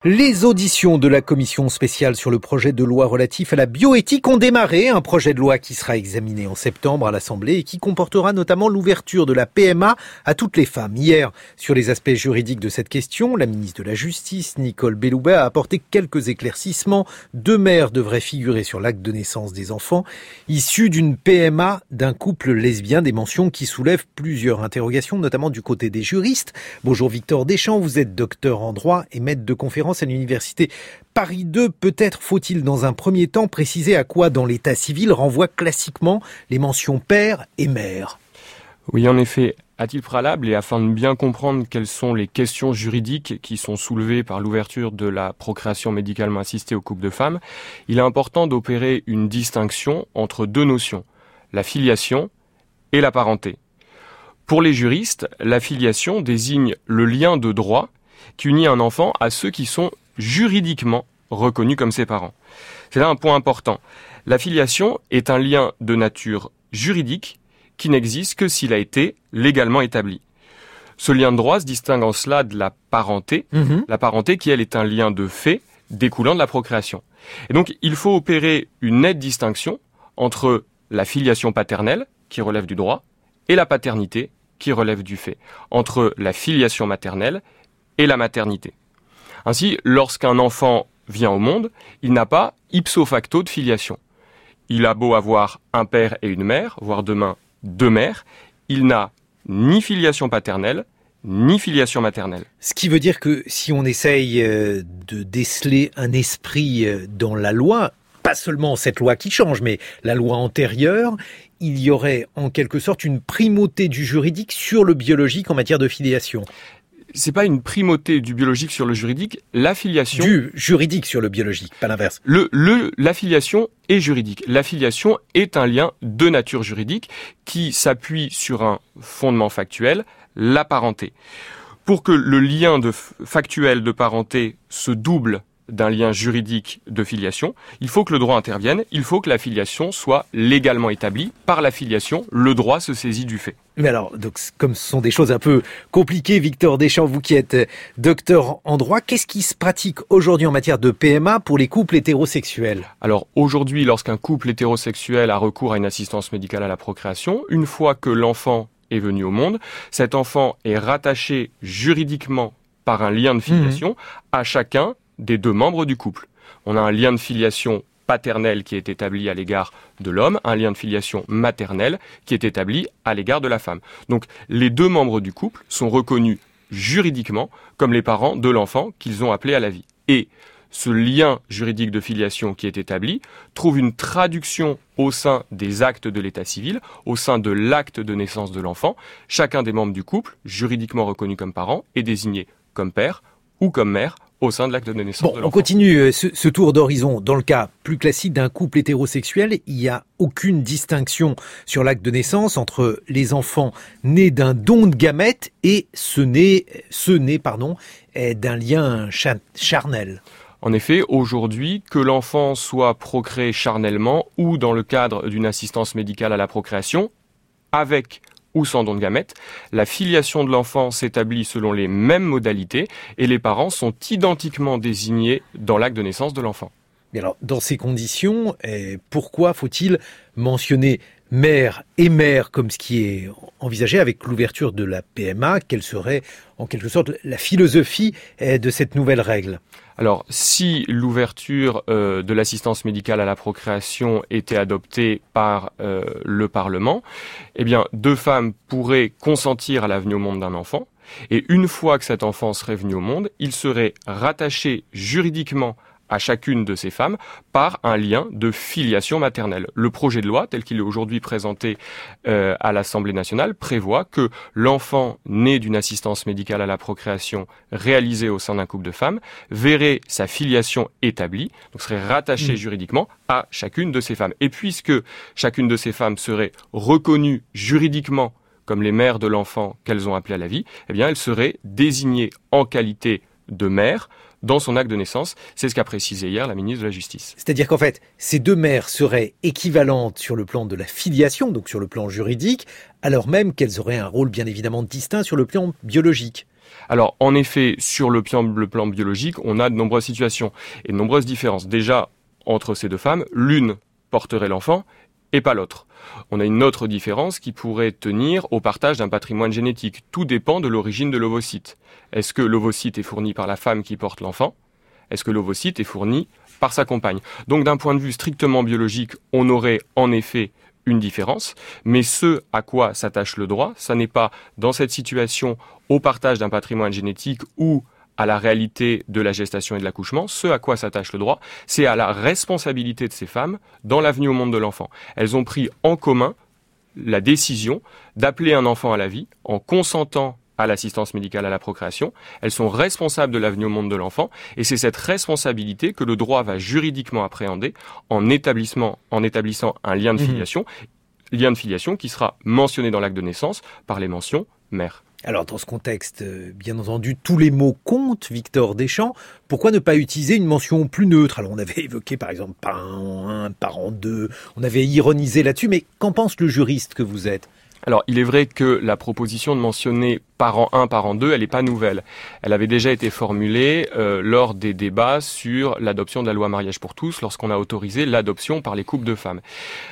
Les auditions de la commission spéciale sur le projet de loi relatif à la bioéthique ont démarré. Un projet de loi qui sera examiné en septembre à l'Assemblée et qui comportera notamment l'ouverture de la PMA à toutes les femmes. Hier, sur les aspects juridiques de cette question, la ministre de la Justice, Nicole Belloubet, a apporté quelques éclaircissements. 2 mères devraient figurer sur l'acte de naissance des enfants issus d'une PMA d'un couple lesbien, des mentions qui soulèvent plusieurs interrogations, notamment du côté des juristes. Bonjour Victor Deschamps, vous êtes docteur en droit et maître de conférences à l'université Paris 2. Peut-être faut-il dans un premier temps préciser à quoi dans l'état civil renvoient classiquement les mentions père et mère. Oui, en effet, à titre préalable et afin de bien comprendre quelles sont les questions juridiques qui sont soulevées par l'ouverture de la procréation médicalement assistée aux couples de femmes, il est important d'opérer une distinction entre 2 notions, la filiation et la parenté. Pour les juristes, la filiation désigne le lien de droit qui unit un enfant à ceux qui sont juridiquement reconnus comme ses parents. C'est là un point important. La filiation est un lien de nature juridique qui n'existe que s'il a été légalement établi. Ce lien de droit se distingue en cela de la parenté, la parenté qui, elle, est un lien de fait découlant de la procréation. Et donc, il faut opérer une nette distinction entre la filiation paternelle, qui relève du droit, et la paternité, qui relève du fait, entre la filiation maternelle et la maternité. Ainsi, lorsqu'un enfant vient au monde, il n'a pas ipso facto de filiation. Il a beau avoir un père et une mère, voire demain 2 mères, il n'a ni filiation paternelle, ni filiation maternelle. Ce qui veut dire que si on essaye de déceler un esprit dans la loi, pas seulement cette loi qui change, mais la loi antérieure, il y aurait en quelque sorte une primauté du juridique sur le biologique en matière de filiation. C'est pas une primauté du biologique sur le juridique, la filiation... Du juridique sur le biologique, pas l'inverse. La filiation est juridique. La filiation est un lien de nature juridique qui s'appuie sur un fondement factuel, la parenté. Pour que le lien factuel de parenté se double d'un lien juridique de filiation, il faut que le droit intervienne, il faut que la filiation soit légalement établie. Par la filiation, le droit se saisit du fait. Mais alors, donc, comme ce sont des choses un peu compliquées, Victor Deschamps, vous qui êtes docteur en droit, qu'est-ce qui se pratique aujourd'hui en matière de PMA pour les couples hétérosexuels ? Alors aujourd'hui, lorsqu'un couple hétérosexuel a recours à une assistance médicale à la procréation, une fois que l'enfant est venu au monde, cet enfant est rattaché juridiquement par un lien de filiation à chacun des 2 membres du couple. On a un lien de filiation paternel qui est établi à l'égard de l'homme, un lien de filiation maternel qui est établi à l'égard de la femme. Donc les 2 membres du couple sont reconnus juridiquement comme les parents de l'enfant qu'ils ont appelé à la vie. Et ce lien juridique de filiation qui est établi trouve une traduction au sein des actes de l'état civil, au sein de l'acte de naissance de l'enfant. Chacun des membres du couple, juridiquement reconnu comme parent, est désigné comme père ou comme mère au sein de l'acte de naissance de l'enfant. On continue ce tour d'horizon. Dans le cas plus classique d'un couple hétérosexuel, il n'y a aucune distinction sur l'acte de naissance entre les enfants nés d'un don de gamètes et ceux nés d'un lien charnel. En effet, aujourd'hui, que l'enfant soit procréé charnellement ou dans le cadre d'une assistance médicale à la procréation, avec ou sans don de gamètes, la filiation de l'enfant s'établit selon les mêmes modalités et les parents sont identiquement désignés dans l'acte de naissance de l'enfant. Mais alors, dans ces conditions, pourquoi faut-il mentionner mère et mère comme ce qui est envisagé avec l'ouverture de la PMA? Quelle serait en quelque sorte la philosophie de cette nouvelle règle? Alors, si l'ouverture de l'assistance médicale à la procréation était adoptée par le Parlement, eh bien, 2 femmes pourraient consentir à la venue au monde d'un enfant, et une fois que cet enfant serait venu au monde, il serait rattaché juridiquement à chacune de ces femmes par un lien de filiation maternelle. Le projet de loi, tel qu'il est aujourd'hui présenté à l'Assemblée nationale, prévoit que l'enfant né d'une assistance médicale à la procréation réalisée au sein d'un couple de femmes verrait sa filiation établie, donc serait rattaché juridiquement à chacune de ces femmes. Et puisque chacune de ces femmes serait reconnue juridiquement comme les mères de l'enfant qu'elles ont appelé à la vie, eh bien, elles seraient désignées en qualité de mère dans son acte de naissance. C'est ce qu'a précisé hier la ministre de la Justice. C'est-à-dire qu'en fait, ces 2 mères seraient équivalentes sur le plan de la filiation, donc sur le plan juridique, alors même qu'elles auraient un rôle bien évidemment distinct sur le plan biologique. Alors, en effet, sur le plan biologique, on a de nombreuses situations et de nombreuses différences. Déjà, entre ces deux femmes, l'une porterait l'enfant et pas l'autre. On a une autre différence qui pourrait tenir au partage d'un patrimoine génétique. Tout dépend de l'origine de l'ovocyte. Est-ce que l'ovocyte est fourni par la femme qui porte l'enfant ? Est-ce que l'ovocyte est fourni par sa compagne ? Donc d'un point de vue strictement biologique, on aurait en effet une différence, mais ce à quoi s'attache le droit, ça n'est pas dans cette situation au partage d'un patrimoine génétique ou à la réalité de la gestation et de l'accouchement. Ce à quoi s'attache le droit, c'est à la responsabilité de ces femmes dans la venue au monde de l'enfant. Elles ont pris en commun la décision d'appeler un enfant à la vie en consentant à l'assistance médicale à la procréation. Elles sont responsables de la venue au monde de l'enfant et c'est cette responsabilité que le droit va juridiquement appréhender en établissant un lien de filiation qui sera mentionné dans l'acte de naissance par les mentions mère. Alors dans ce contexte, bien entendu, tous les mots comptent, Victor Deschamps. Pourquoi ne pas utiliser une mention plus neutre ? Alors on avait évoqué par exemple parent 1, parent 2, on avait ironisé là-dessus, mais qu'en pense le juriste que vous êtes ? Alors, il est vrai que la proposition de mentionner parent 1, parent 2, elle n'est pas nouvelle. Elle avait déjà été formulée lors des débats sur l'adoption de la loi mariage pour tous, lorsqu'on a autorisé l'adoption par les couples de femmes.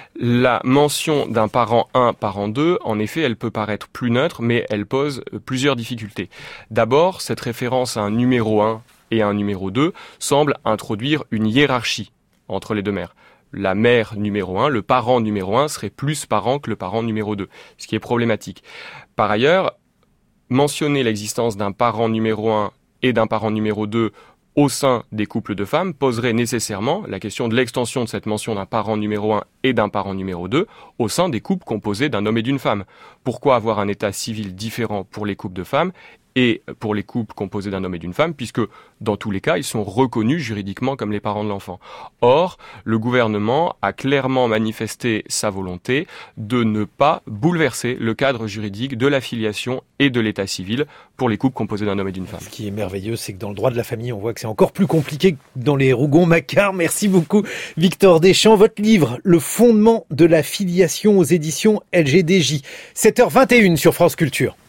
La mention d'un parent 1, parent 2, en effet, elle peut paraître plus neutre, mais elle pose plusieurs difficultés. D'abord, cette référence à un numéro 1 et à un numéro 2 semble introduire une hiérarchie entre les deux mères. La mère numéro 1, le parent numéro 1 serait plus parent que le parent numéro 2, ce qui est problématique. Par ailleurs, mentionner l'existence d'un parent numéro 1 et d'un parent numéro 2 au sein des couples de femmes poserait nécessairement la question de l'extension de cette mention d'un parent numéro 1 et d'un parent numéro 2 au sein des couples composés d'un homme et d'une femme. Pourquoi avoir un état civil différent pour les couples de femmes et pour les couples composés d'un homme et d'une femme, puisque dans tous les cas, ils sont reconnus juridiquement comme les parents de l'enfant. Or, le gouvernement a clairement manifesté sa volonté de ne pas bouleverser le cadre juridique de la filiation et de l'état civil pour les couples composés d'un homme et d'une femme. Ce qui est merveilleux, c'est que dans le droit de la famille, on voit que c'est encore plus compliqué que dans les Rougon-Macquart. Merci beaucoup, Victor Deschamps. Votre livre, Le fondement de la filiation aux éditions LGDJ. 7h21 sur France Culture.